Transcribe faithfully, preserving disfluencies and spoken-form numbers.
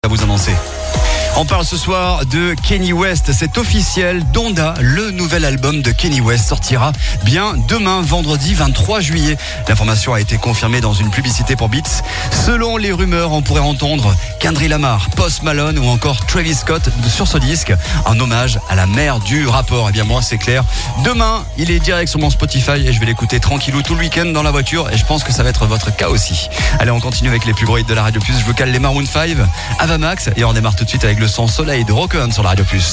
À vous annoncer. On parle ce soir de Kanye West, c'est officiel, Donda, le nouvel album de Kanye West sortira bien demain, vendredi vingt-trois juillet. L'information a été confirmée dans une publicité pour Beats. Selon les rumeurs, on pourrait entendre Kendrick Lamar, Post Malone ou encore Travis Scott sur ce disque, un hommage à la mère du rappeur. Eh bien moi c'est clair, demain il est direct sur mon Spotify et je vais l'écouter tranquillou tout le week-end dans la voiture et je pense que ça va être votre cas aussi. Allez, on continue avec les plus gros hits de la Radio Plus, je vous cale les Maroon five, Ava Max et on démarre tout de suite avec le son Soleil de Rock On sur la Radio Plus.